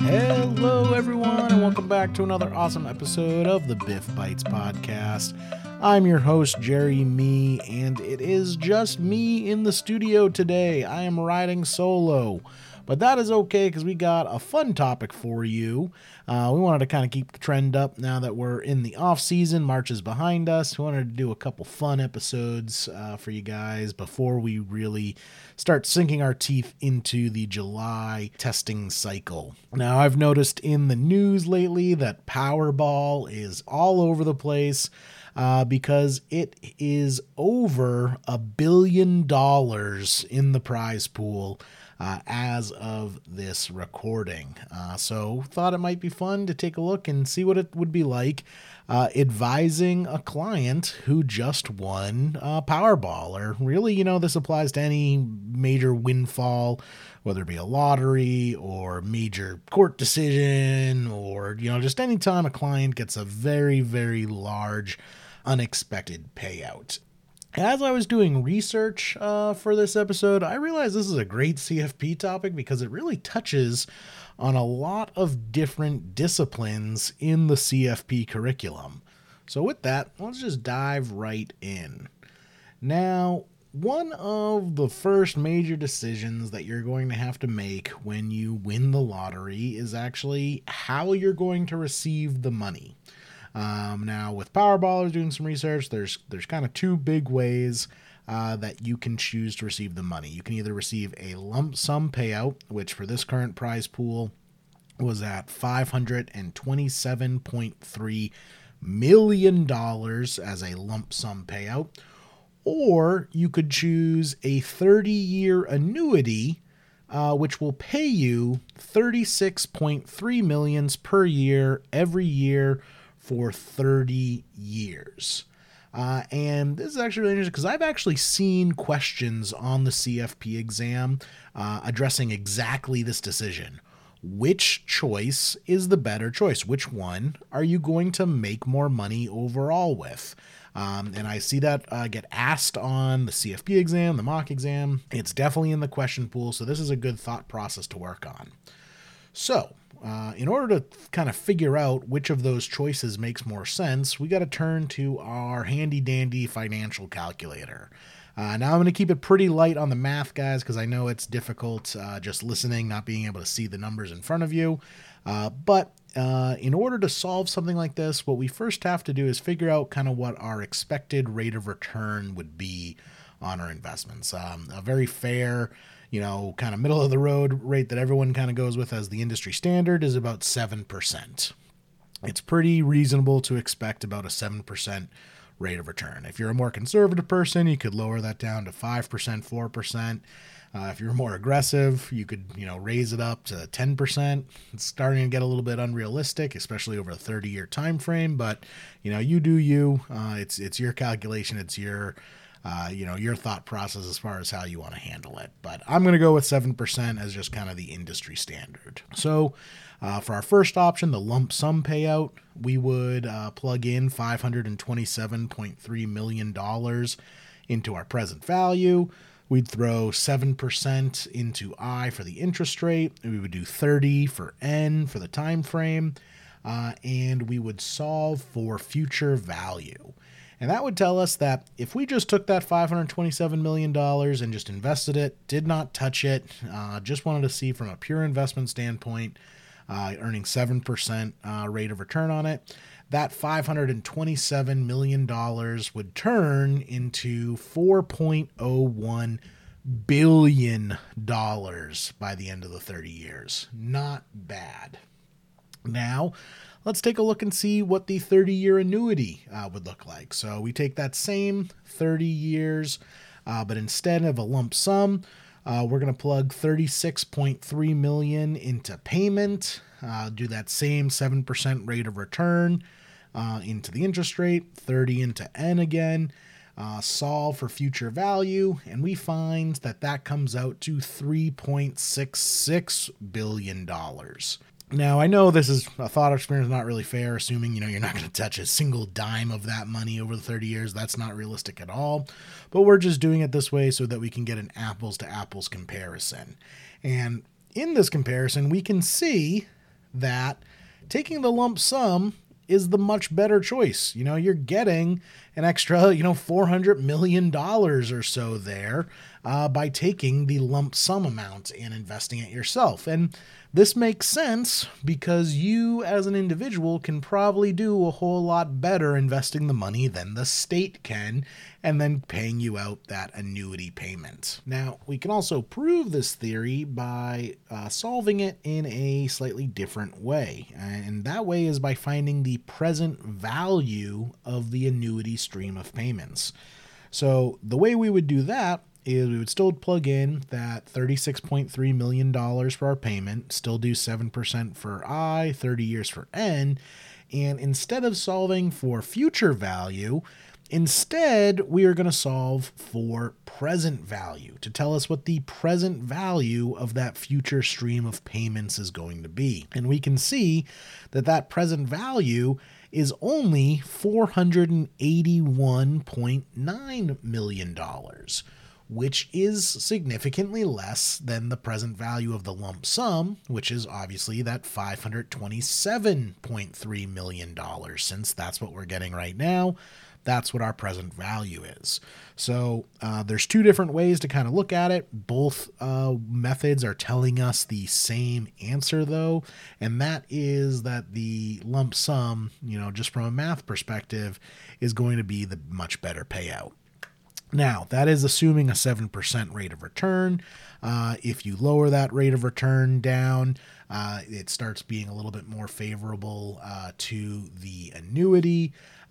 Hello, everyone, and welcome back to another awesome episode of the Biff Bites podcast. I'm your host, Jerry Me, and it is just me in the studio today. I am riding solo, but that is okay because we got a fun topic for you. We wanted to kind of keep the trend up now that we're in the off season. March is behind us. We wanted to do a couple fun episodes for you guys before we really start sinking our teeth into the July testing cycle. Now, I've noticed in the news lately that Powerball is all over the place because it is over $1 billion in the prize pool as of this recording. So thought it might be fun to take a look and see what it would be like advising a client who just won Powerball. Or really, this applies to any major windfall, whether it be a lottery or major court decision, or, just any time a client gets a very, very large unexpected payout. As I was doing research for this episode, I realized this is a great CFP topic because it really touches on a lot of different disciplines in the CFP curriculum. So with that, let's just dive right in. Now, one of the first major decisions that you're going to have to make when you win the lottery is actually how you're going to receive the money. Now, with Powerball, I was doing some research. There's kind of two big ways that you can choose to receive the money. You can either receive a lump sum payout, which for this current prize pool was at $527.3 million as a lump sum payout, or you could choose a 30-year annuity, which will pay you $36.3 million per year every year for 30 years. And this is actually really interesting because I've actually seen questions on the CFP exam addressing exactly this decision. Which choice is the better choice? Which one are you going to make more money overall with? And I see that get asked on the CFP exam, the mock exam. It's definitely in the question pool, so this is a good thought process to work on. So, in order to kind of figure out which of those choices makes more sense, we got to turn to our handy dandy financial calculator. Now I'm going to keep it pretty light on the math, guys, because I know it's difficult just listening, not being able to see the numbers in front of you. But in order to solve something like this, what we first have to do is figure out kind of what our expected rate of return would be on our investments. A very fair, kind of middle of the road rate that everyone kind of goes with as the industry standard is about 7%. It's pretty reasonable to expect about a 7% rate of return. If you're a more conservative person, you could lower that down to 5%, 4%. If you're more aggressive, you could, raise it up to 10%. It's starting to get a little bit unrealistic, especially over a 30-year time frame, but you do you. It's your calculation, it's your your thought process as far as how you want to handle it. But I'm going to go with 7% as just kind of the industry standard. So for our first option, the lump sum payout, we would plug in $527.3 million into our present value. We'd throw 7% into I for the interest rate. We would do 30 for N for the time frame. And we would solve for future value. And that would tell us that if we just took that $527 million and just invested it, did not touch it, just wanted to see from a pure investment standpoint, earning 7% rate of return on it, that $527 million would turn into $4.01 billion by the end of the 30 years. Not bad. Now, let's take a look and see what the 30-year annuity would look like. So we take that same 30 years, but instead of a lump sum, we're going to plug $36.3 million into payment, do that same 7% rate of return into the interest rate, 30 into N again, solve for future value, and we find that comes out to $3.66 billion. Now, I know this is a thought experiment, not really fair, assuming, you're not going to touch a single dime of that money over the 30 years. That's not realistic at all. But we're just doing it this way so that we can get an apples to apples comparison. And in this comparison, we can see that taking the lump sum is the much better choice. You're getting an extra, $400 million or so there by taking the lump sum amount and investing it yourself. And this makes sense because you as an individual can probably do a whole lot better investing the money than the state can, and then paying you out that annuity payment. Now, we can also prove this theory by solving it in a slightly different way. And that way is by finding the present value of the annuity stream of payments. So the way we would do that is we would still plug in that $36.3 million for our payment, still do 7% for I, 30 years for N, and instead of solving for future value, instead we are going to solve for present value to tell us what the present value of that future stream of payments is going to be. And we can see that that present value is only $481.9 million, which is significantly less than the present value of the lump sum, which is obviously that $527.3 million, since that's what we're getting right now. That's what our present value is. So there's two different ways to kind of look at it. Both methods are telling us the same answer, though, and that is that the lump sum, just from a math perspective, is going to be the much better payout. Now, that is assuming a 7% rate of return. If you lower that rate of return down, it starts being a little bit more favorable to the annuity.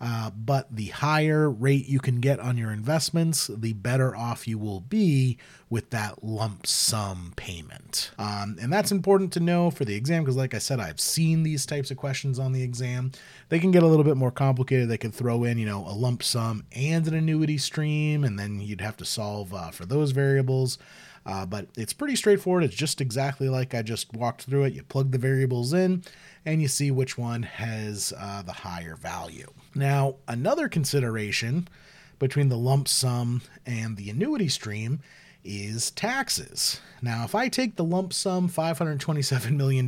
But the higher rate you can get on your investments, the better off you will be with that lump sum payment. And that's important to know for the exam because, like I said, I've seen these types of questions on the exam. They can get a little bit more complicated. They could throw in, a lump sum and an annuity stream, and then you'd have to solve for those variables. But it's pretty straightforward. It's just exactly like I just walked through it. You plug the variables in and you see which one has the higher value. Now, another consideration between the lump sum and the annuity stream is taxes. Now, if I take the lump sum $527 million,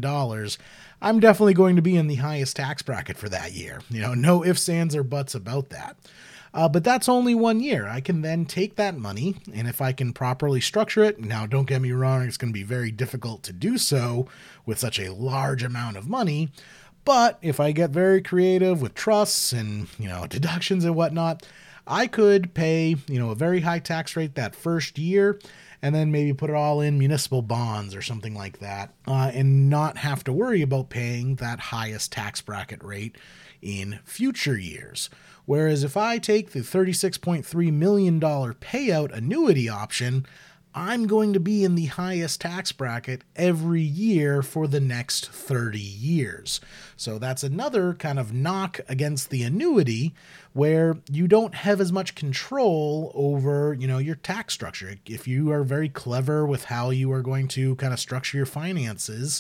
I'm definitely going to be in the highest tax bracket for that year. No ifs, ands, or buts about that. But that's only 1 year. I can then take that money, and if I can properly structure it, now don't get me wrong, it's going to be very difficult to do so with such a large amount of money. But if I get very creative with trusts and, deductions and whatnot, I could pay, a very high tax rate that first year and then maybe put it all in municipal bonds or something like that, and not have to worry about paying that highest tax bracket rate in future years. Whereas if I take the $36.3 million payout annuity option, I'm going to be in the highest tax bracket every year for the next 30 years. So that's another kind of knock against the annuity where you don't have as much control over, your tax structure. If you are very clever with how you are going to kind of structure your finances,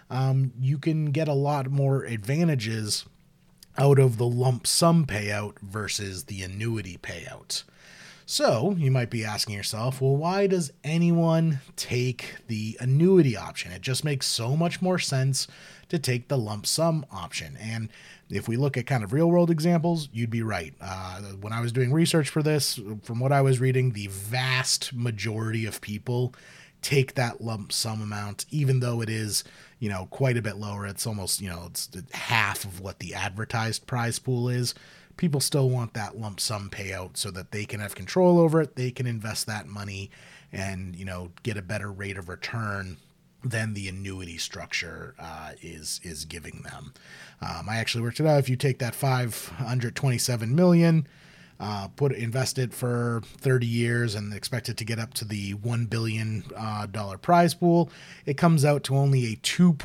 you can get a lot more advantages out of the lump sum payout versus the annuity payout. So you might be asking yourself, well, why does anyone take the annuity option? It just makes so much more sense to take the lump sum option. And if we look at kind of real world examples, you'd be right. When I was doing research for this, from what I was reading, the vast majority of people take that lump sum amount, even though it is, quite a bit lower. It's almost, it's half of what the advertised prize pool is. People still want that lump sum payout so that they can have control over it. They can invest that money and, get a better rate of return than the annuity structure is giving them. I actually worked it out. If you take that $527 million, invest it for 30 years and expect it to get up to the $1 billion prize pool, it comes out to only a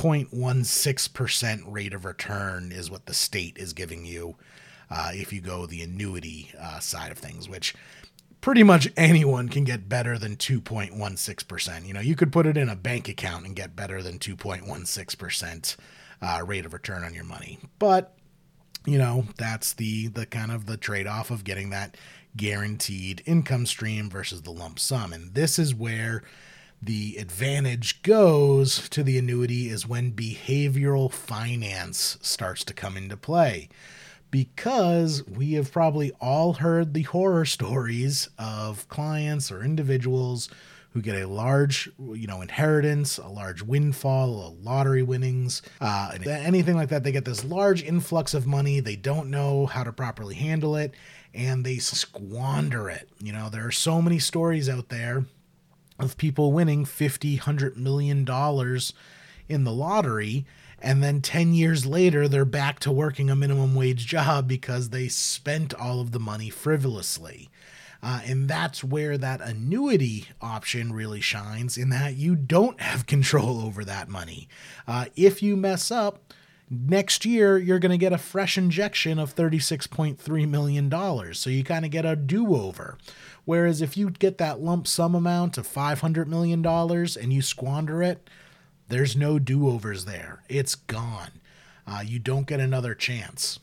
2.16% rate of return is what the state is giving you if you go the annuity side of things, which pretty much anyone can get better than 2.16%. You could put it in a bank account and get better than 2.16% rate of return on your money. But that's the kind of the trade-off of getting that guaranteed income stream versus the lump sum. And this is where The advantage goes to the annuity is when behavioral finance starts to come into play. Because we have probably all heard the horror stories of clients or individuals who get a large, inheritance, a large windfall, a lottery winnings, anything like that. They get this large influx of money. They don't know how to properly handle it, and they squander it. There are so many stories out there of people winning $50, $100 million in the lottery, and then 10 years later, they're back to working a minimum wage job because they spent all of the money frivolously. And that's where that annuity option really shines, in that you don't have control over that money. If you mess up, next year you're going to get a fresh injection of $36.3 million. So you kind of get a do-over. Whereas if you get that lump sum amount of $500 million and you squander it, there's no do-overs there. It's gone. You don't get another chance.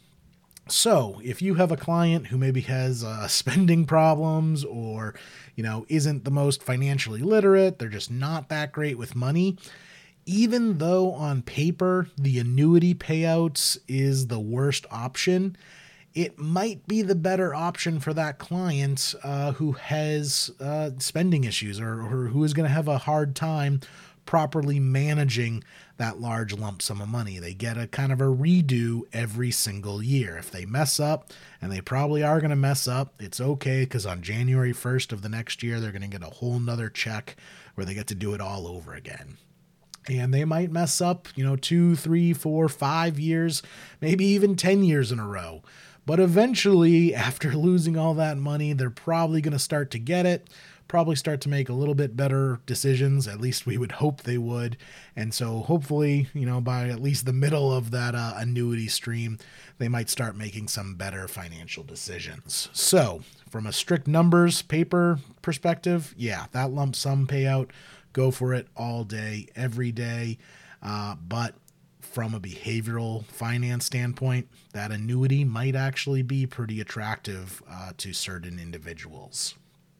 So if you have a client who maybe has spending problems or, isn't the most financially literate, they're just not that great with money, even though on paper the annuity payouts is the worst option, it might be the better option for that client who has spending issues or who is going to have a hard time properly managing that large lump sum of money. They get a kind of a redo every single year. If they mess up, and they probably are going to mess up, it's okay, because on January 1st of the next year, they're going to get a whole nother check where they get to do it all over again. And they might mess up, 2, 3, 4, 5 years, maybe even 10 years in a row. But eventually, after losing all that money, they're probably going to start to get it, probably start to make a little bit better decisions. At least we would hope they would. And so hopefully, by at least the middle of that annuity stream, they might start making some better financial decisions. So from a strict numbers paper perspective, yeah, that lump sum payout, go for it all day, every day. But from a behavioral finance standpoint, that annuity might actually be pretty attractive to certain individuals.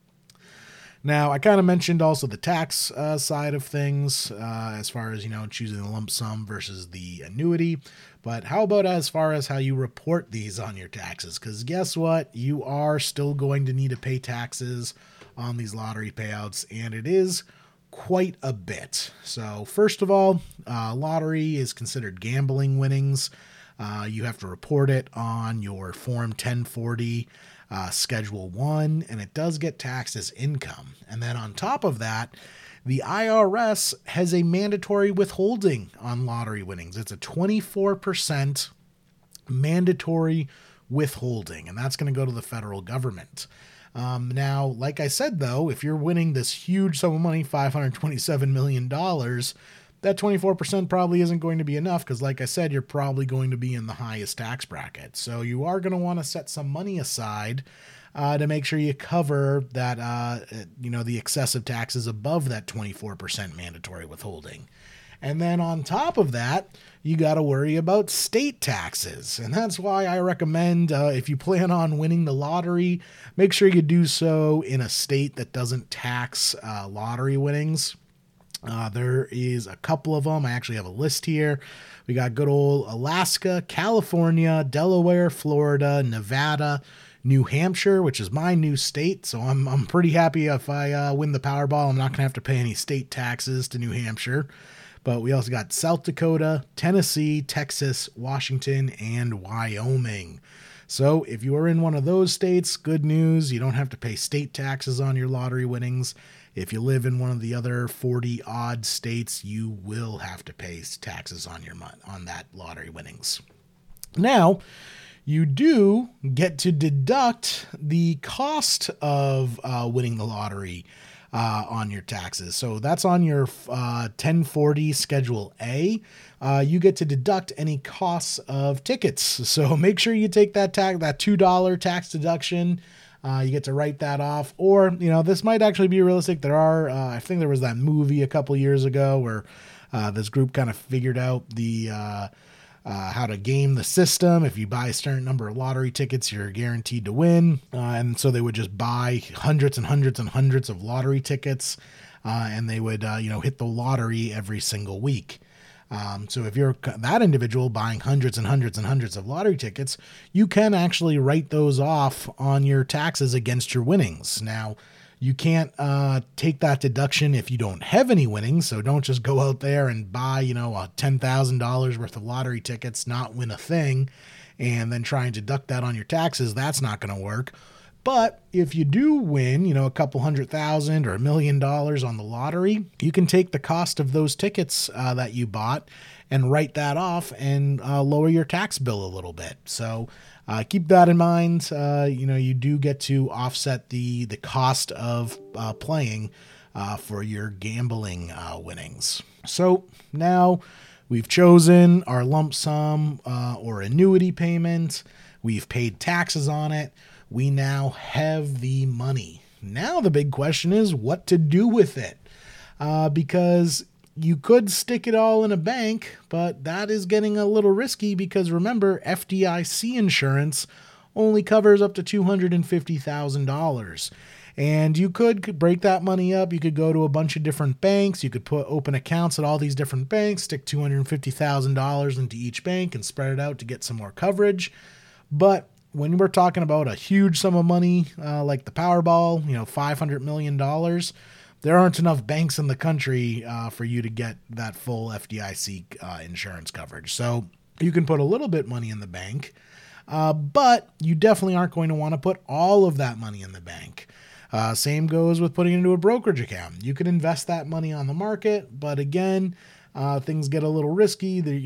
Now, I kind of mentioned also the tax side of things as far as, choosing the lump sum versus the annuity. But how about as far as how you report these on your taxes? Because guess what? You are still going to need to pay taxes on these lottery payouts, and it is quite a bit. So first of all, lottery is considered gambling winnings. You have to report it on your Form 1040 Schedule 1, and it does get taxed as income. And then on top of that, the IRS has a mandatory withholding on lottery winnings. It's a 24% mandatory withholding, and that's going to go to the federal government. Now, like I said, though, if you're winning this huge sum of money, $527 million, that 24% probably isn't going to be enough because, like I said, you're probably going to be in the highest tax bracket. So you are going to want to set some money aside to make sure you cover that, the excessive taxes above that 24% mandatory withholding. And then on top of that, you got to worry about state taxes. And that's why I recommend if you plan on winning the lottery, make sure you do so in a state that doesn't tax lottery winnings. There is a couple of them. I actually have a list here. We got good old Alaska, California, Delaware, Florida, Nevada, New Hampshire, which is my new state. So I'm pretty happy if I win the Powerball. I'm not going to have to pay any state taxes to New Hampshire. But we also got South Dakota, Tennessee, Texas, Washington, and Wyoming. So if you are in one of those states, good news. You don't have to pay state taxes on your lottery winnings. If you live in one of the other 40 odd states, you will have to pay taxes on that lottery winnings. Now, you do get to deduct the cost of winning the lottery on your taxes. So that's on your 1040 Schedule A. You get to deduct any costs of tickets. So make sure you take that $2 tax deduction. You get to write that off. Or, this might actually be realistic. There are, I think there was that movie a couple years ago where this group kind of figured out the how to game the system. If you buy a certain number of lottery tickets, you're guaranteed to win. And so they would just buy hundreds and hundreds and hundreds of lottery tickets. and they would, hit the lottery every single week. So if you're that individual buying hundreds and hundreds and hundreds of lottery tickets, you can actually write those off on your taxes against your winnings. Now, you can't take that deduction if you don't have any winnings. So don't just go out there and buy, $10,000 worth of lottery tickets, not win a thing, and then try and deduct that on your taxes. That's not going to work. But if you do win, a couple $100,000 or $1 million on the lottery, you can take the cost of those tickets that you bought and write that off and lower your tax bill a little bit. So keep that in mind. You do get to offset the cost of playing for your gambling winnings. So now we've chosen our lump sum or annuity payment. We've paid taxes on it. We now have the money. Now the big question is what to do with it. Because you could stick it all in a bank, but that is getting a little risky because remember, FDIC insurance only covers up to $250,000. And you could break that money up. You could go to a bunch of different banks. You could open accounts at all these different banks, stick $250,000 into each bank and spread it out to get some more coverage. But when we're talking about a huge sum of money, like the Powerball, $500 million, there aren't enough banks in the country for you to get that full FDIC insurance coverage. So you can put a little bit money in the bank, but you definitely aren't going to want to put all of that money in the bank. Same goes with putting it into a brokerage account. You can invest that money on the market, but again, things get a little risky. The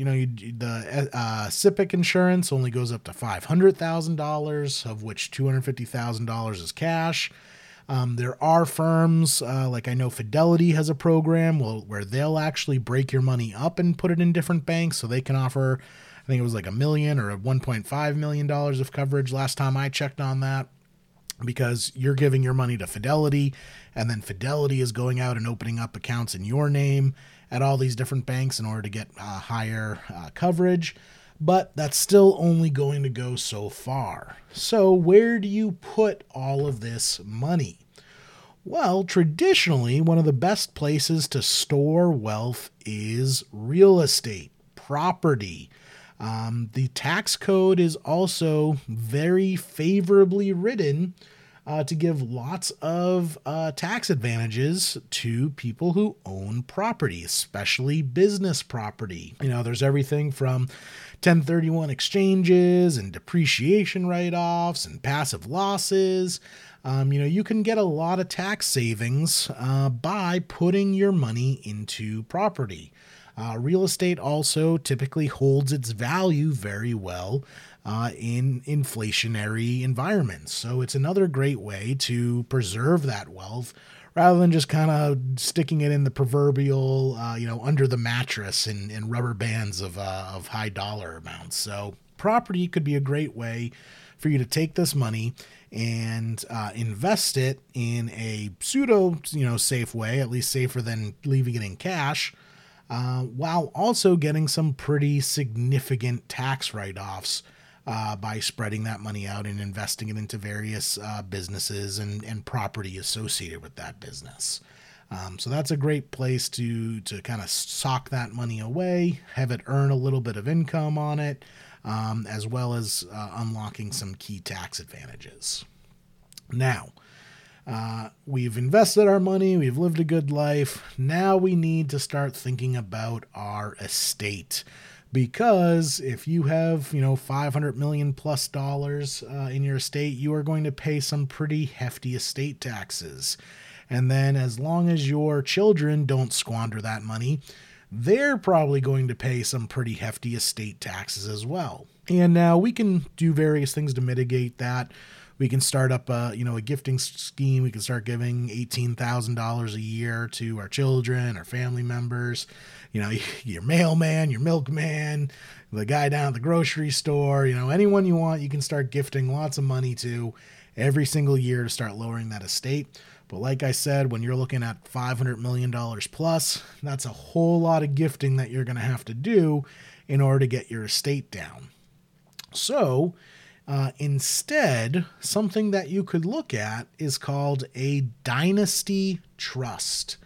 SIPC insurance only goes up to $500,000, of which $250,000 is cash. There are firms, like I know Fidelity has a program where they'll actually break your money up and put it in different banks. So they can offer, I think it was like $1 million or $1.5 million of coverage last time I checked on that, because you're giving your money to Fidelity, and then Fidelity is going out and opening up accounts in your name at all these different banks in order to get higher coverage. But that's still only going to go so far. So where do you put all of this money? Well, traditionally, one of the best places to store wealth is real estate, property. The tax code is also very favorably written to give lots of tax advantages to people who own property, especially business property. There's everything from 1031 exchanges and depreciation write-offs and passive losses. You can get a lot of tax savings by putting your money into property. Real estate also typically holds its value very well in inflationary environments. So it's another great way to preserve that wealth rather than just kind of sticking it in the proverbial, under the mattress in rubber bands of high dollar amounts. So property could be a great way for you to take this money and invest it in a pseudo, safe way, at least safer than leaving it in cash, while also getting some pretty significant tax write-offs by spreading that money out and investing it into various businesses and property associated with that business. So that's a great place to kind of sock that money away, have it earn a little bit of income on it, as well as unlocking some key tax advantages. Now, we've invested our money, we've lived a good life. Now we need to start thinking about our estate. Because if you have, $500 million plus in your estate, you are going to pay some pretty hefty estate taxes. And then as long as your children don't squander that money, they're probably going to pay some pretty hefty estate taxes as well. And now we can do various things to mitigate that. We can start up a gifting scheme. We can start giving $18,000 a year to our children, our family members, your mailman, your milkman, the guy down at the grocery store, anyone you want, you can start gifting lots of money to every single year to start lowering that estate. But like I said, when you're looking at $500 million plus, that's a whole lot of gifting that you're going to have to do in order to get your estate down. So instead, something that you could look at is called a dynasty trust.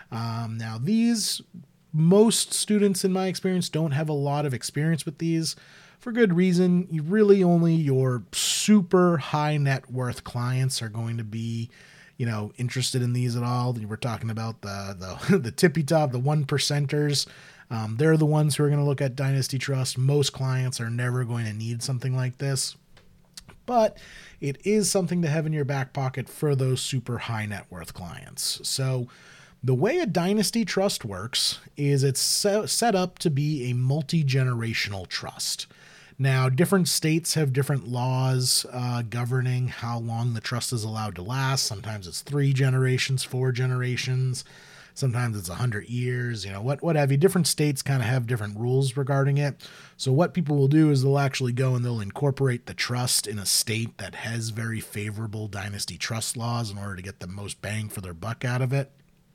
Now, most students in my experience don't have a lot of experience with these for good reason. You really only your super high net worth clients are going to be, interested in these at all. We're talking about the tippy top, the 1%ers. They're the ones who are going to look at Dynasty Trust. Most clients are never going to need something like this, but it is something to have in your back pocket for those super high net worth clients. So the way a Dynasty Trust works is it's set up to be a multi-generational trust. Now, different states have different laws governing how long the trust is allowed to last. Sometimes it's 3 generations, 4 generations. Sometimes it's 100 years, what have you. Different states kind of have different rules regarding it. So what people will do is they'll actually go and they'll incorporate the trust in a state that has very favorable Dynasty Trust laws in order to get the most bang for their buck out of it.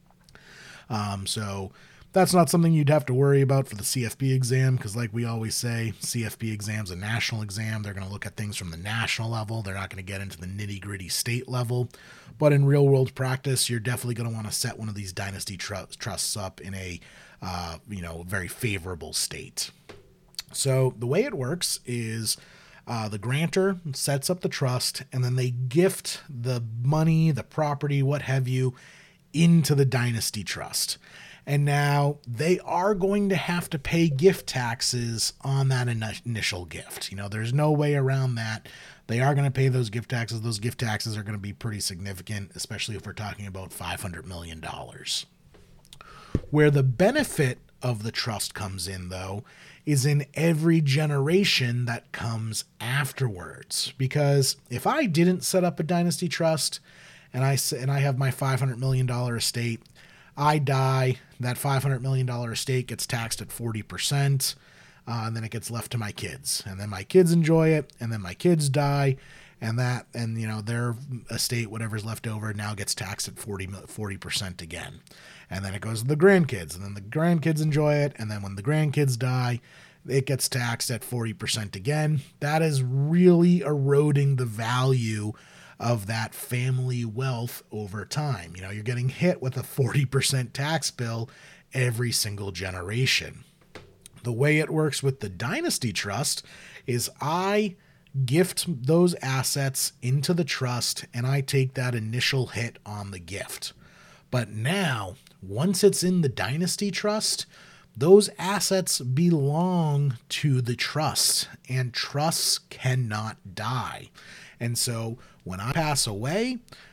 So that's not something you'd have to worry about for the CFP exam, because like we always say, CFP exam's a national exam. They're going to look at things from the national level. They're not going to get into the nitty-gritty state level. But in real-world practice, you're definitely going to want to set one of these Dynasty trusts up in a very favorable state. So the way it works is the grantor sets up the trust, and then they gift the money, the property, what have you, into the Dynasty Trust. And now they are going to have to pay gift taxes on that initial gift. There's no way around that. They are going to pay those gift taxes. Those gift taxes are going to be pretty significant, especially if we're talking about $500 million. Where the benefit of the trust comes in, though, is in every generation that comes afterwards. Because if I didn't set up a Dynasty Trust and I have my $500 million estate, I die, that $500 million estate gets taxed at 40%, and then it gets left to my kids. And then my kids enjoy it, and then my kids die, and their estate, whatever's left over, now gets taxed at 40% again. And then it goes to the grandkids, and then the grandkids enjoy it, and then when the grandkids die, it gets taxed at 40% again. That is really eroding the value of that family wealth over time. You're getting hit with a 40% tax bill every single generation. The way it works with the Dynasty Trust is I gift those assets into the trust and I take that initial hit on the gift. But now, once it's in the Dynasty Trust, those assets belong to the trust, and trusts cannot die. And so when I pass away,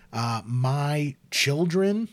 my children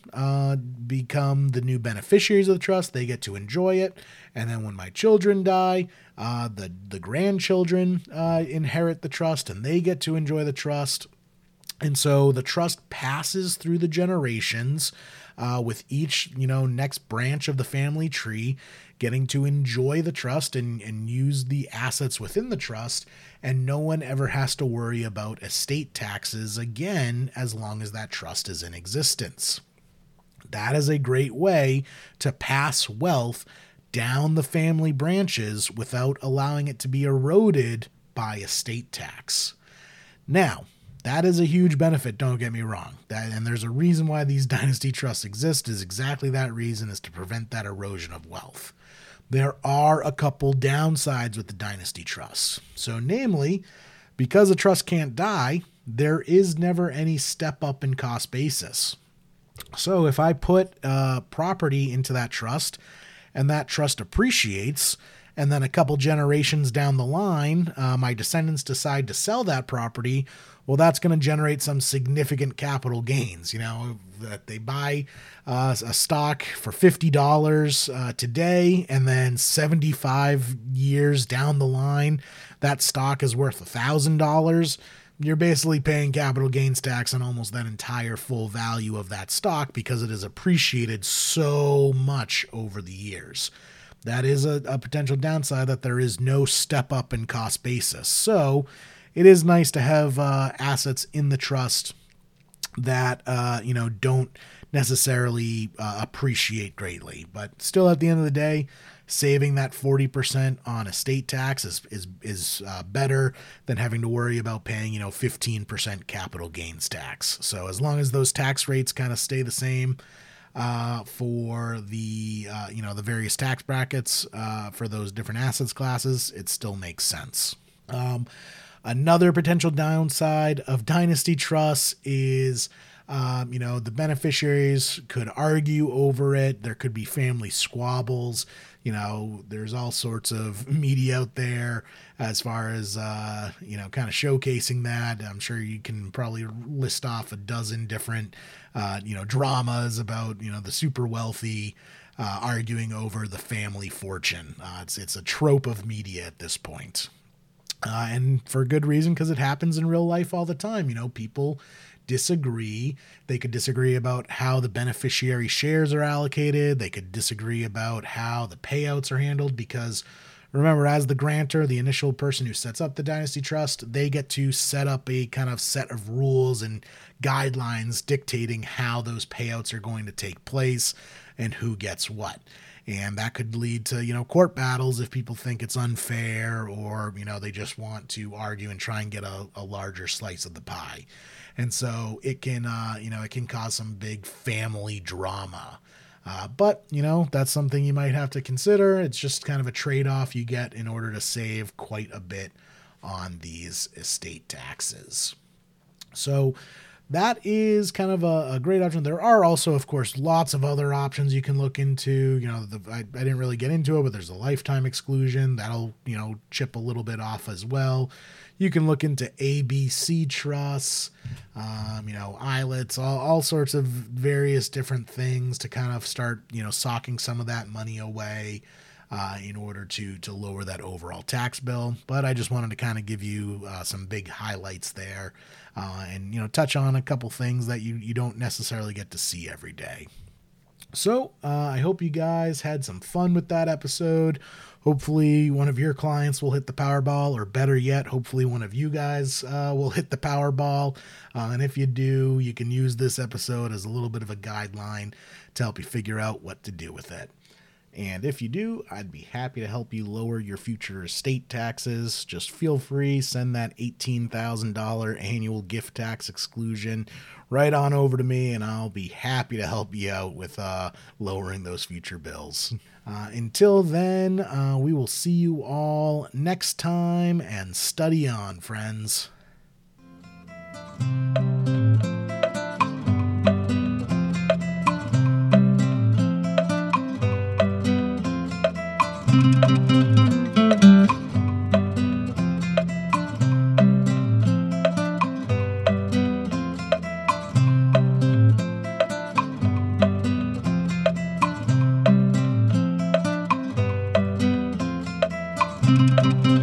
become the new beneficiaries of the trust. They get to enjoy it. And then when my children die, the grandchildren inherit the trust and they get to enjoy the trust. And so the trust passes through the generations with each, next branch of the family tree getting to enjoy the trust and use the assets within the trust. And no one ever has to worry about estate taxes again as long as that trust is in existence. That is a great way to pass wealth down the family branches without allowing it to be eroded by estate tax. Now, that is a huge benefit, don't get me wrong. And there's a reason why these Dynasty Trusts exist, is exactly that reason, is to prevent that erosion of wealth. There are a couple downsides with the Dynasty Trusts. So namely, because a trust can't die, there is never any step up in cost basis. So if I put property into that trust and that trust appreciates, and then a couple generations down the line, my descendants decide to sell that property, well, that's going to generate some significant capital gains. That they buy a stock for $50 today, and then 75 years down the line, that stock is worth $1,000. You're basically paying capital gains tax on almost that entire full value of that stock because it has appreciated so much over the years. That is a potential downside, that there is no step up in cost basis. So it is nice to have assets in the trust that, don't necessarily appreciate greatly. But still, at the end of the day, saving that 40% on estate tax is better than having to worry about paying, 15% capital gains tax. So as long as those tax rates kind of stay the same, for the the various tax brackets for those different assets classes, it still makes sense. Another potential downside of dynasty trusts is the beneficiaries could argue over it. There could be family squabbles. There's all sorts of media out there as far as, kind of showcasing that. I'm sure you can probably list off a dozen different, dramas about, the super wealthy arguing over the family fortune. It's a trope of media at this point. And for good reason, because it happens in real life all the time. People disagree. They could disagree about how the beneficiary shares are allocated. They could disagree about how the payouts are handled, because remember, as the grantor, the initial person who sets up the dynasty trust, they get to set up a kind of set of rules and guidelines dictating how those payouts are going to take place and who gets what. And that could lead to, court battles if people think it's unfair, or, they just want to argue and try and get a larger slice of the pie. And so it can, it can cause some big family drama. But, that's something you might have to consider. It's just kind of a trade-off you get in order to save quite a bit on these estate taxes. So that is kind of a great option. There are also, of course, lots of other options you can look into. I didn't really get into it, but there's a lifetime exclusion. That'll, chip a little bit off as well. You can look into ABC trusts, ILETs, all sorts of various different things to kind of start, socking some of that money away in order to lower that overall tax bill. But I just wanted to kind of give you some big highlights there and, touch on a couple things that you don't necessarily get to see every day. So I hope you guys had some fun with that episode. Hopefully one of your clients will hit the Powerball, or better yet, hopefully one of you guys will hit the Powerball. And if you do, you can use this episode as a little bit of a guideline to help you figure out what to do with it. And if you do, I'd be happy to help you lower your future estate taxes. Just feel free, send that $18,000 annual gift tax exclusion right on over to me, and I'll be happy to help you out with lowering those future bills. Until then, we will see you all next time, and study on, friends. Thank you.